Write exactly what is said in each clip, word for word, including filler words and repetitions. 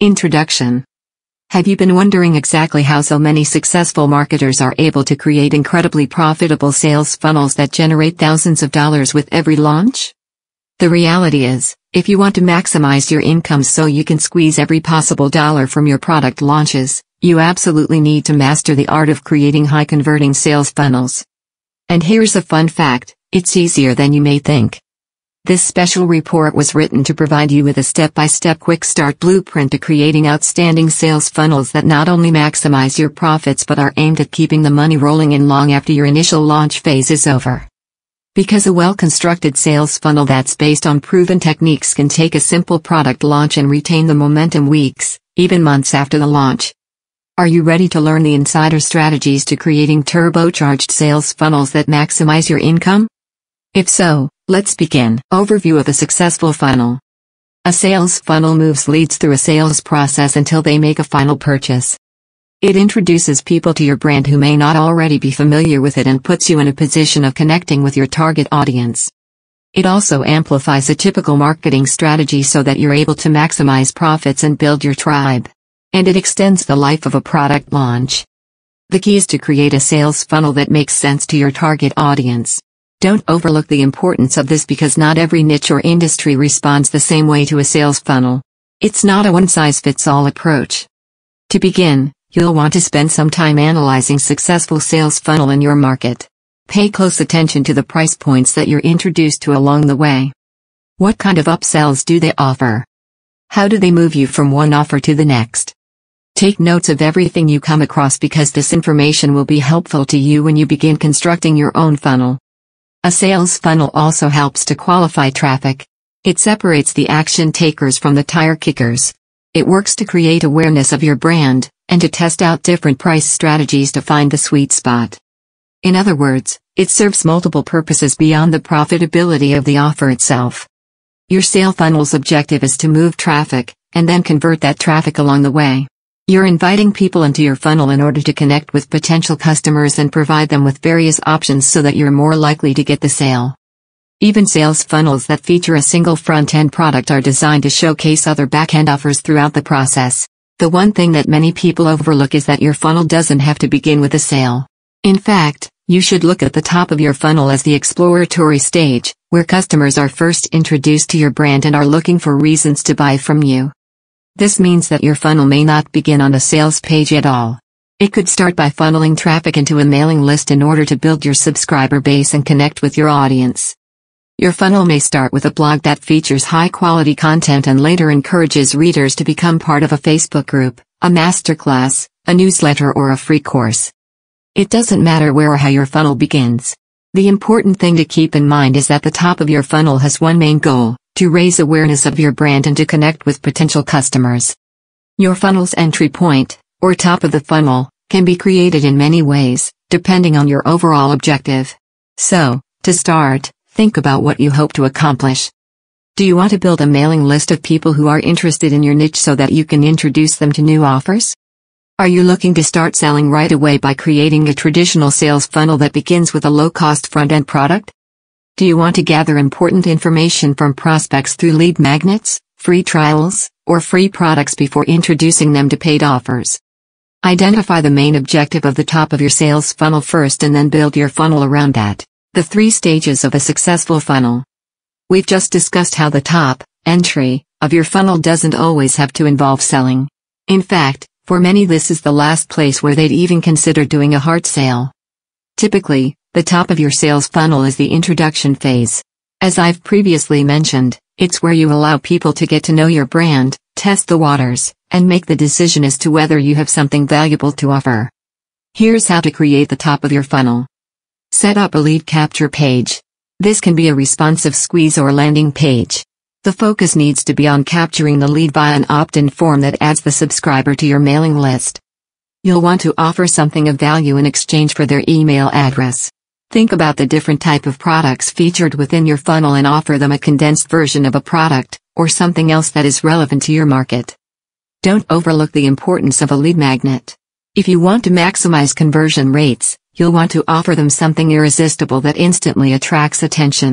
Introduction. Have you been wondering exactly how so many successful marketers are able to create incredibly profitable sales funnels that generate thousands of dollars with every launch? The reality is, if you want to maximize your income so you can squeeze every possible dollar from your product launches, you absolutely need to master the art of creating high-converting sales funnels. And here's a fun fact, it's easier than you may think. This special report was written to provide you with a step-by-step quick start blueprint to creating outstanding sales funnels that not only maximize your profits but are aimed at keeping the money rolling in long after your initial launch phase is over. Because a well-constructed sales funnel that's based on proven techniques can take a simple product launch and retain the momentum weeks, even months after the launch. Are you ready to learn the insider strategies to creating turbocharged sales funnels that maximize your income? If so, let's begin. Overview of a successful funnel. A sales funnel moves leads through a sales process until they make a final purchase. It introduces people to your brand who may not already be familiar with it and puts you in a position of connecting with your target audience. It also amplifies a typical marketing strategy so that you're able to maximize profits and build your tribe. And it extends the life of a product launch. The key is to create a sales funnel that makes sense to your target audience. Don't overlook the importance of this because not every niche or industry responds the same way to a sales funnel. It's not a one-size-fits-all approach. To begin, you'll want to spend some time analyzing successful sales funnel in your market. Pay close attention to the price points that you're introduced to along the way. What kind of upsells do they offer? How do they move you from one offer to the next? Take notes of everything you come across because this information will be helpful to you when you begin constructing your own funnel. A sales funnel also helps to qualify traffic. It separates the action takers from the tire kickers. It works to create awareness of your brand, and to test out different price strategies to find the sweet spot. In other words, it serves multiple purposes beyond the profitability of the offer itself. Your sales funnel's objective is to move traffic, and then convert that traffic along the way. You're inviting people into your funnel in order to connect with potential customers and provide them with various options so that you're more likely to get the sale. Even sales funnels that feature a single front-end product are designed to showcase other back-end offers throughout the process. The one thing that many people overlook is that your funnel doesn't have to begin with a sale. In fact, you should look at the top of your funnel as the exploratory stage, where customers are first introduced to your brand and are looking for reasons to buy from you. This means that your funnel may not begin on a sales page at all. It could start by funneling traffic into a mailing list in order to build your subscriber base and connect with your audience. Your funnel may start with a blog that features high-quality content and later encourages readers to become part of a Facebook group, a masterclass, a newsletter or a free course. It doesn't matter where or how your funnel begins. The important thing to keep in mind is that the top of your funnel has one main goal: to raise awareness of your brand and to connect with potential customers. Your funnel's entry point, or top of the funnel, can be created in many ways, depending on your overall objective. So, to start, think about what you hope to accomplish. Do you want to build a mailing list of people who are interested in your niche so that you can introduce them to new offers? Are you looking to start selling right away by creating a traditional sales funnel that begins with a low-cost front-end product? Do you want to gather important information from prospects through lead magnets, free trials, or free products before introducing them to paid offers? Identify the main objective of the top of your sales funnel first and then build your funnel around that. The three stages of a successful funnel. We've just discussed how the top, entry, of your funnel doesn't always have to involve selling. In fact, for many this is the last place where they'd even consider doing a hard sale. Typically, the top of your sales funnel is the introduction phase. As I've previously mentioned, it's where you allow people to get to know your brand, test the waters, and make the decision as to whether you have something valuable to offer. Here's how to create the top of your funnel. Set up a lead capture page. This can be a responsive squeeze or landing page. The focus needs to be on capturing the lead via an opt-in form that adds the subscriber to your mailing list. You'll want to offer something of value in exchange for their email address. Think about the different type of products featured within your funnel and offer them a condensed version of a product, or something else that is relevant to your market. Don't overlook the importance of a lead magnet. If you want to maximize conversion rates, you'll want to offer them something irresistible that instantly attracts attention.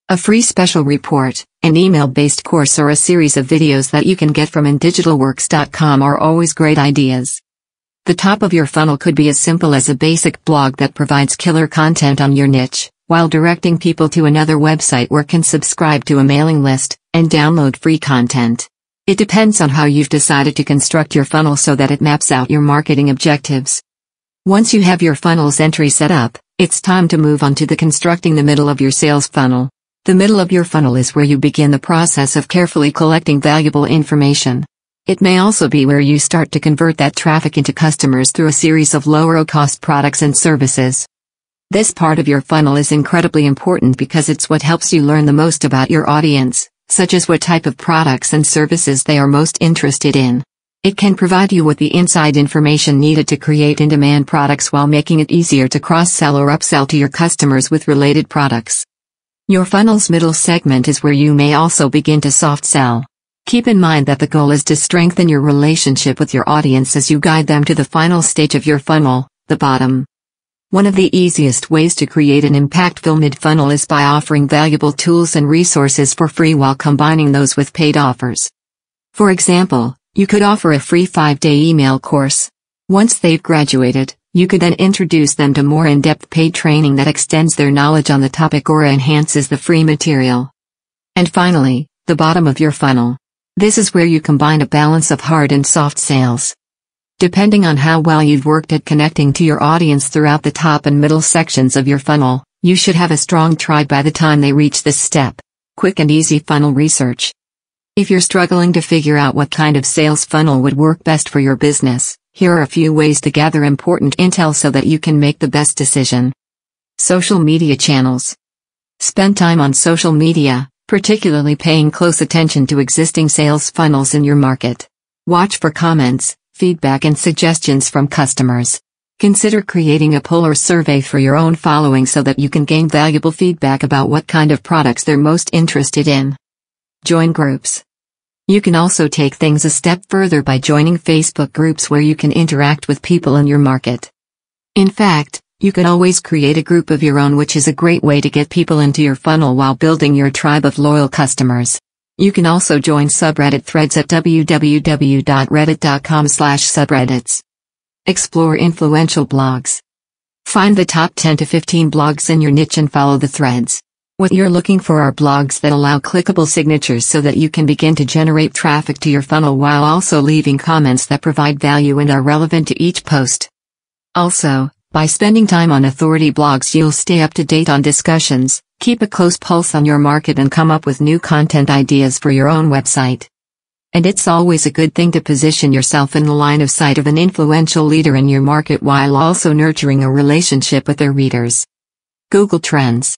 A free special report, an email-based course, or a series of videos that you can get from in digital works dot com are always great ideas. The top of your funnel could be as simple as a basic blog that provides killer content on your niche, while directing people to another website where can subscribe to a mailing list and download free content. It depends on how you've decided to construct your funnel so that it maps out your marketing objectives. Once you have your funnel's entry set up, it's time to move on to the constructing the middle of your sales funnel. The middle of your funnel is where you begin the process of carefully collecting valuable information. It may also be where you start to convert that traffic into customers through a series of lower-cost products and services. This part of your funnel is incredibly important because it's what helps you learn the most about your audience, such as what type of products and services they are most interested in. It can provide you with the inside information needed to create in-demand products while making it easier to cross-sell or upsell to your customers with related products. Your funnel's middle segment is where you may also begin to soft sell. Keep in mind that the goal is to strengthen your relationship with your audience as you guide them to the final stage of your funnel, the bottom. One of the easiest ways to create an impactful mid-funnel is by offering valuable tools and resources for free while combining those with paid offers. For example, you could offer a free five-day email course. Once they've graduated, you could then introduce them to more in-depth paid training that extends their knowledge on the topic or enhances the free material. And finally, the bottom of your funnel. This is where you combine a balance of hard and soft sales. Depending on how well you've worked at connecting to your audience throughout the top and middle sections of your funnel, you should have a strong tribe by the time they reach this step. Quick and easy funnel research. If you're struggling to figure out what kind of sales funnel would work best for your business, here are a few ways to gather important intel so that you can make the best decision. Social media channels. Spend time on social media, particularly paying close attention to existing sales funnels in your market. Watch for comments, feedback, and suggestions from customers. Consider creating a poll or survey for your own following so that you can gain valuable feedback about what kind of products they're most interested in. Join groups. You can also take things a step further by joining Facebook groups where you can interact with people in your market. In fact, you can always create a group of your own, which is a great way to get people into your funnel while building your tribe of loyal customers. You can also join subreddit threads at w w w dot reddit dot com slash subreddits. Explore influential blogs. Find the top ten to fifteen blogs in your niche and follow the threads. What you're looking for are blogs that allow clickable signatures so that you can begin to generate traffic to your funnel while also leaving comments that provide value and are relevant to each post. Also, by spending time on authority blogs, you'll stay up to date on discussions, keep a close pulse on your market, and come up with new content ideas for your own website. And it's always a good thing to position yourself in the line of sight of an influential leader in your market while also nurturing a relationship with their readers. Google Trends.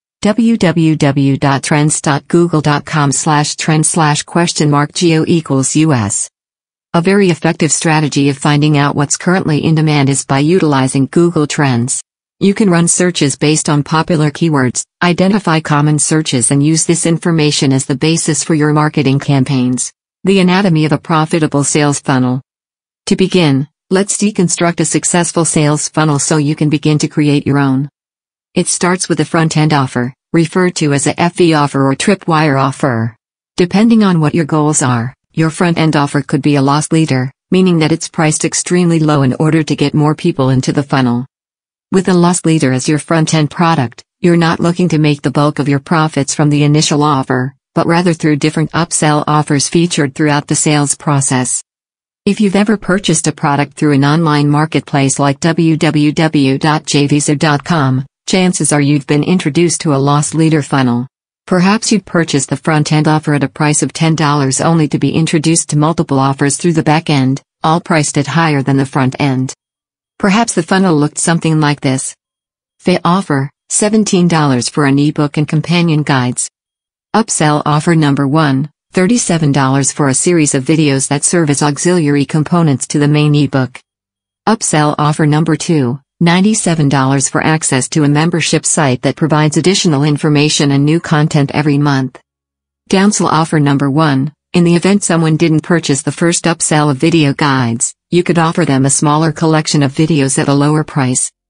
w w w dot trends dot google dot com slash trend slash question mark geo equals us. A very effective strategy of finding out what's currently in demand is by utilizing Google Trends. You can run searches based on popular keywords, identify common searches, and use this information as the basis for your marketing campaigns. The anatomy of a profitable sales funnel. To begin, let's deconstruct a successful sales funnel so you can begin to create your own. It starts with a front-end offer, referred to as a F E offer or tripwire offer. Depending on what your goals are, your front-end offer could be a loss leader, meaning that it's priced extremely low in order to get more people into the funnel. With a loss leader as your front-end product, you're not looking to make the bulk of your profits from the initial offer, but rather through different upsell offers featured throughout the sales process. If you've ever purchased a product through an online marketplace like w w w dot j visa dot com, chances are you've been introduced to a loss leader funnel. Perhaps you'd purchased the front-end offer at a price of ten dollars only to be introduced to multiple offers through the back end, all priced at higher than the front end. Perhaps the funnel looked something like this. F E offer, seventeen dollars for an ebook and companion guides. Upsell offer number one, thirty-seven dollars for a series of videos that serve as auxiliary components to the main ebook. Upsell offer number two, ninety-seven dollars for access to a membership site that provides additional information and new content every month. Downsell offer number one, in the event someone didn't purchase the first upsell of video guides, you could offer them a smaller collection of videos at a lower price.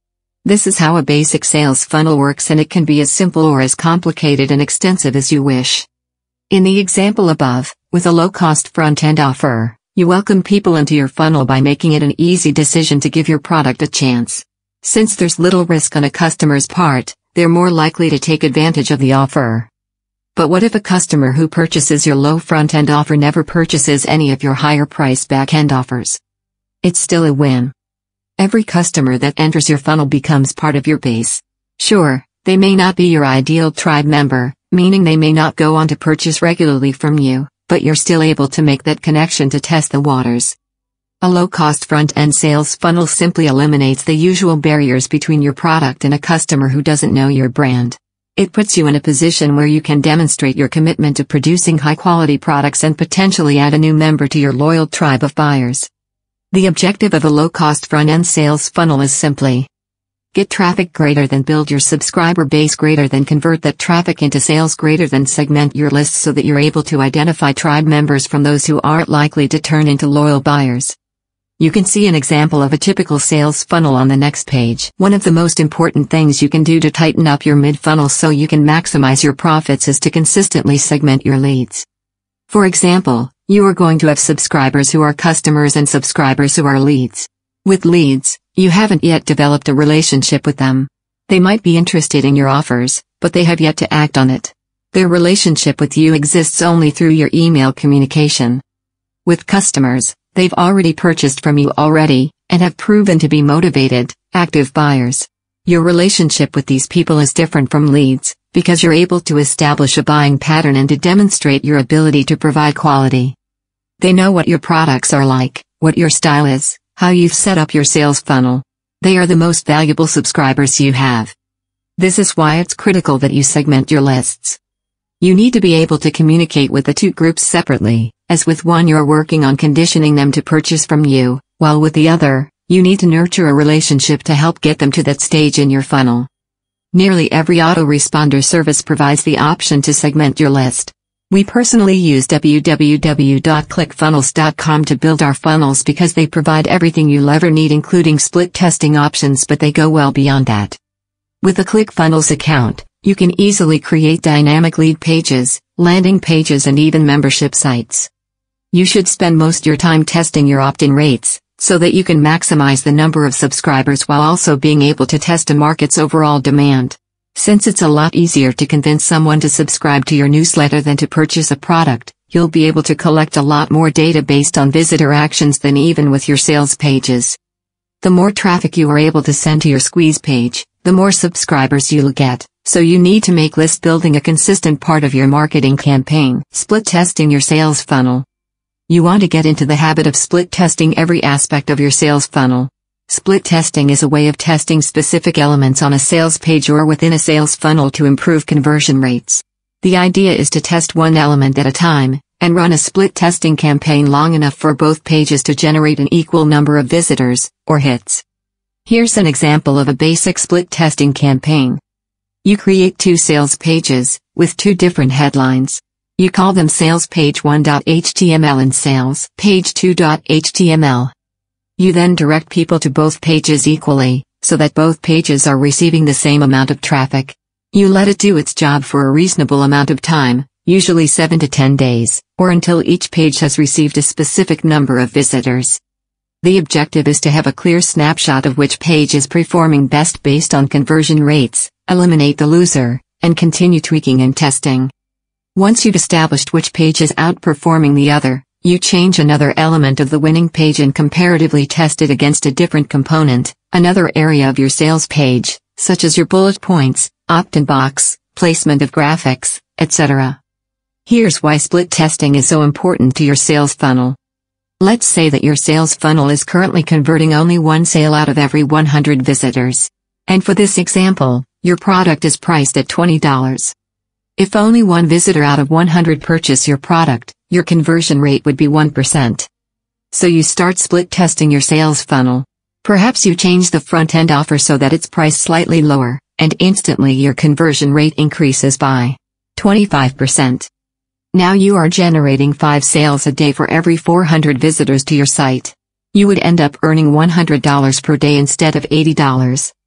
This is how a basic sales funnel works, and it can be as simple or as complicated and extensive as you wish. In the example above, with a low-cost front-end offer, you welcome people into your funnel by making it an easy decision to give your product a chance. Since there's little risk on a customer's part, they're more likely to take advantage of the offer. But what if a customer who purchases your low front-end offer never purchases any of your higher-priced back-end offers? It's still a win. Every customer that enters your funnel becomes part of your base. Sure, they may not be your ideal tribe member, meaning they may not go on to purchase regularly from you, but you're still able to make that connection to test the waters. A low-cost front-end sales funnel simply eliminates the usual barriers between your product and a customer who doesn't know your brand. It puts you in a position where you can demonstrate your commitment to producing high-quality products and potentially add a new member to your loyal tribe of buyers. The objective of a low-cost front-end sales funnel is simply get traffic greater than build your subscriber base greater than convert that traffic into sales greater than segment your list so that you're able to identify tribe members from those who aren't likely to turn into loyal buyers. You can see an example of a typical sales funnel on the next page. One of the most important things you can do to tighten up your mid-funnel so you can maximize your profits is to consistently segment your leads. For example, you are going to have subscribers who are customers and subscribers who are leads. With leads, you haven't yet developed a relationship with them. They might be interested in your offers, but they have yet to act on it. Their relationship with you exists only through your email communication. With customers, they've already purchased from you already, and have proven to be motivated, active buyers. Your relationship with these people is different from leads, because you're able to establish a buying pattern and to demonstrate your ability to provide quality. They know what your products are like, what your style is, how you've set up your sales funnel. They are the most valuable subscribers you have. This is why it's critical that you segment your lists. You need to be able to communicate with the two groups separately, as with one you're working on conditioning them to purchase from you, while with the other, you need to nurture a relationship to help get them to that stage in your funnel. Nearly every autoresponder service provides the option to segment your list. We personally use w w w dot click funnels dot com to build our funnels because they provide everything you'll ever need, including split testing options, but they go well beyond that. With a ClickFunnels account, you can easily create dynamic lead pages, landing pages, and even membership sites. You should spend most of your time testing your opt-in rates, so that you can maximize the number of subscribers while also being able to test a market's overall demand. Since it's a lot easier to convince someone to subscribe to your newsletter than to purchase a product, you'll be able to collect a lot more data based on visitor actions than even with your sales pages. The more traffic you are able to send to your squeeze page, the more subscribers you'll get, so you need to make list building a consistent part of your marketing campaign. Split testing your sales funnel. You want to get into the habit of split testing every aspect of your sales funnel. Split testing is a way of testing specific elements on a sales page or within a sales funnel to improve conversion rates. The idea is to test one element at a time, and run a split testing campaign long enough for both pages to generate an equal number of visitors, or hits. Here's an example of a basic split testing campaign. You create two sales pages, with two different headlines. You call them Sales Page one dot H T M L and Sales Page two dot H T M L. You then direct people to both pages equally, so that both pages are receiving the same amount of traffic. You let it do its job for a reasonable amount of time, usually seven to ten days, or until each page has received a specific number of visitors. The objective is to have a clear snapshot of which page is performing best based on conversion rates, eliminate the loser, and continue tweaking and testing. Once you've established which page is outperforming the other, you change another element of the winning page and comparatively test it against a different component, another area of your sales page, such as your bullet points, opt-in box, placement of graphics, et cetera. Here's why split testing is so important to your sales funnel. Let's say that your sales funnel is currently converting only one sale out of every one hundred visitors. And for this example, your product is priced at twenty dollars. If only one visitor out of one hundred purchase your product, your conversion rate would be one percent. So you start split testing your sales funnel. Perhaps you change the front-end offer so that it's priced slightly lower, and instantly your conversion rate increases by twenty-five percent. Now you are generating five sales a day for every four hundred visitors to your site. You would end up earning one hundred dollars per day instead of eighty dollars.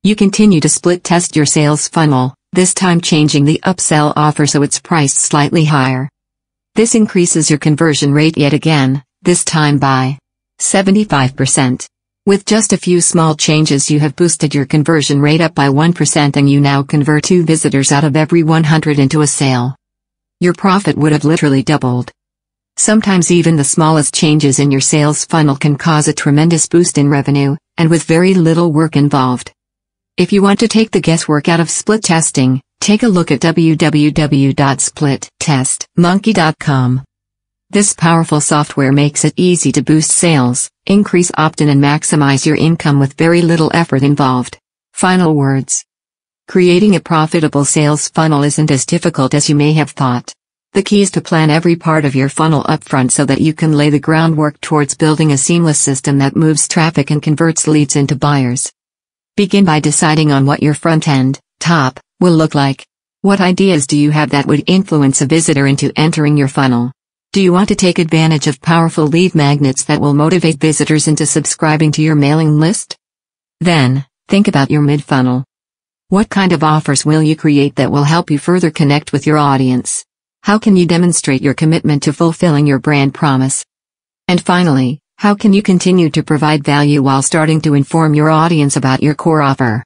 You continue to split test your sales funnel, this time changing the upsell offer so it's priced slightly higher. This increases your conversion rate yet again, this time by seventy-five percent. With just a few small changes you have boosted your conversion rate up by one percent and you now convert two visitors out of every one hundred into a sale. Your profit would have literally doubled. Sometimes even the smallest changes in your sales funnel can cause a tremendous boost in revenue, and with very little work involved. If you want to take the guesswork out of split testing, take a look at w w w dot split test monkey dot com. This powerful software makes it easy to boost sales, increase opt-in and maximize your income with very little effort involved. Final words. Creating a profitable sales funnel isn't as difficult as you may have thought. The key is to plan every part of your funnel upfront so that you can lay the groundwork towards building a seamless system that moves traffic and converts leads into buyers. Begin by deciding on what your front end, top, will look like. What ideas do you have that would influence a visitor into entering your funnel? Do you want to take advantage of powerful lead magnets that will motivate visitors into subscribing to your mailing list? Then, think about your mid-funnel. What kind of offers will you create that will help you further connect with your audience? How can you demonstrate your commitment to fulfilling your brand promise? And finally, how can you continue to provide value while starting to inform your audience about your core offer?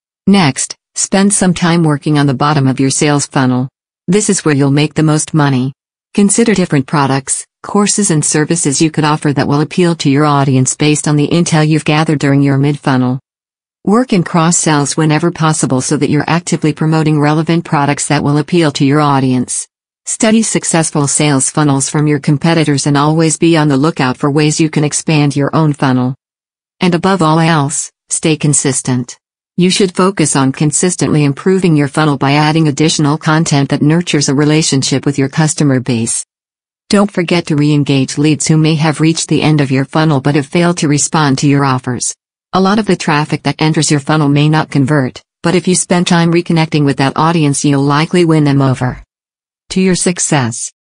Next, spend some time working on the bottom of your sales funnel. This is where you'll make the most money. Consider different products, courses and services you could offer that will appeal to your audience based on the intel you've gathered during your mid-funnel. Work in cross-sells whenever possible so that you're actively promoting relevant products that will appeal to your audience. Study successful sales funnels from your competitors and always be on the lookout for ways you can expand your own funnel. And above all else, stay consistent. You should focus on consistently improving your funnel by adding additional content that nurtures a relationship with your customer base. Don't forget to re-engage leads who may have reached the end of your funnel but have failed to respond to your offers. A lot of the traffic that enters your funnel may not convert, but if you spend time reconnecting with that audience you'll likely win them over to your success.